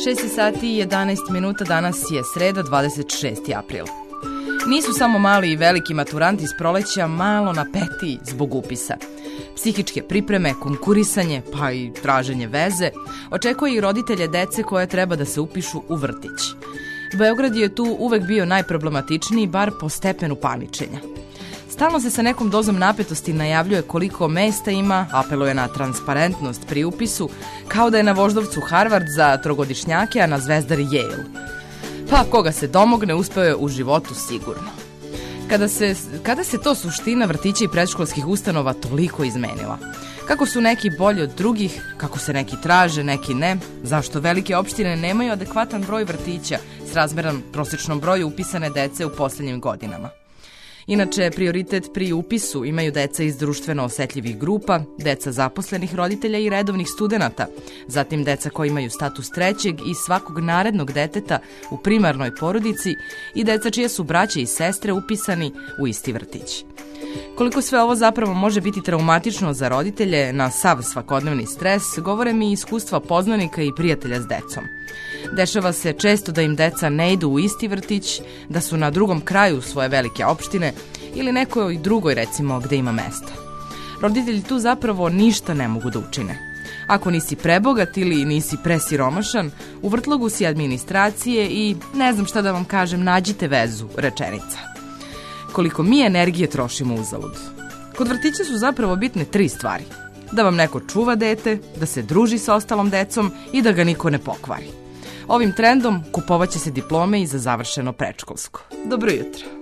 6 sati i 11 minuta, danas je sreda, 26. april. Nisu samo mali i veliki maturanti s proleća malo napeti zbog upisa. Psihičke pripreme, konkurisanje, pa i traženje veze očekuje i roditelje dece koje treba da se upišu u vrtić. Beograd je tu uvek bio najproblematičniji, bar po stepenu paničenja. Stalno se sa nekom dozom napetosti najavljuje koliko mesta ima, apeluje na transparentnost pri upisu, kao da je na Voždovcu Harvard za trogodišnjake, a na Zvezdari Yale. Pa koga se domogne, uspeo je u životu sigurno. Kada se to suština vrtića i predškolskih ustanova toliko izmenila? Kako su neki bolji od drugih, kako se neki traže, neki ne, zašto velike opštine nemaju adekvatan broj vrtića s razmeran prosečnom broju upisane dece u poslednjim godinama? Inače, prioritet pri upisu imaju deca iz društveno osetljivih grupa, deca zaposlenih roditelja i redovnih studenata, zatim deca koji imaju status trećeg i svakog narednog deteta u primarnoj porodici i deca čije su braće i sestre upisani u isti vrtić. Koliko sve ovo zapravo može biti traumatično za roditelje na sav svakodnevni stres, govore mi iskustva poznanika i prijatelja s decom. Dešava se često da im deca ne idu u isti vrtić, da su na drugom kraju svoje velike opštine ili nekoj drugoj, recimo, gde ima mesta. Roditelji tu zapravo ništa ne mogu da učine. Ako nisi prebogat ili nisi presiromašan, u vrtlogu si administracije i, ne znam šta da vam kažem, nađite vezu, rečenica. Koliko mi energije trošimo uzalud. Kod vrtića su zapravo bitne 3 stvari. Da vam neko čuva dete, da se druži sa ostalom decom i da ga niko ne pokvari. Ovim trendom kupovaće se diplome i za završeno predškolsko. Dobro jutro.